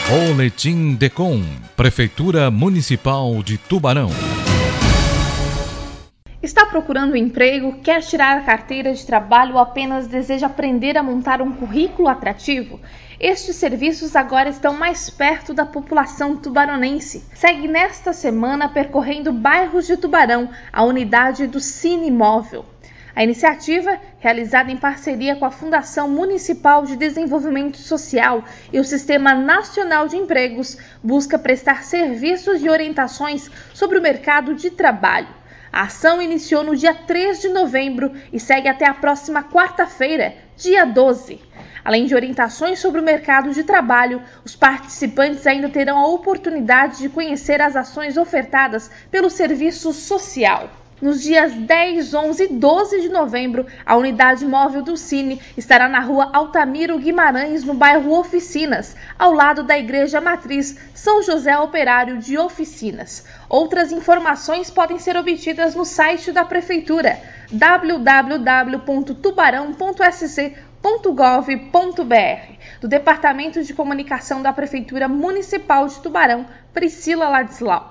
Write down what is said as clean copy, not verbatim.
Boletim DECOM, Prefeitura Municipal de Tubarão. Está procurando emprego, quer tirar a carteira de trabalho ou apenas deseja aprender a montar um currículo atrativo? Estes serviços agora estão mais perto da população tubaronense. Segue nesta semana percorrendo bairros de Tubarão a unidade do Cine Móvel. A iniciativa, realizada em parceria com a Fundação Municipal de Desenvolvimento Social e o Sistema Nacional de Empregos, busca prestar serviços e orientações sobre o mercado de trabalho. A ação iniciou no dia 3 de novembro e segue até a próxima quarta-feira, dia 12. Além de orientações sobre o mercado de trabalho, os participantes ainda terão a oportunidade de conhecer as ações ofertadas pelo Serviço Social. Nos dias 10, 11 e 12 de novembro, a unidade móvel do Cine estará na rua Altamiro Guimarães, no bairro Oficinas, ao lado da Igreja Matriz São José Operário de Oficinas. Outras informações podem ser obtidas no site da Prefeitura, www.tubarão.sc.gov.br. Do Departamento de Comunicação da Prefeitura Municipal de Tubarão, Priscila Ladislau.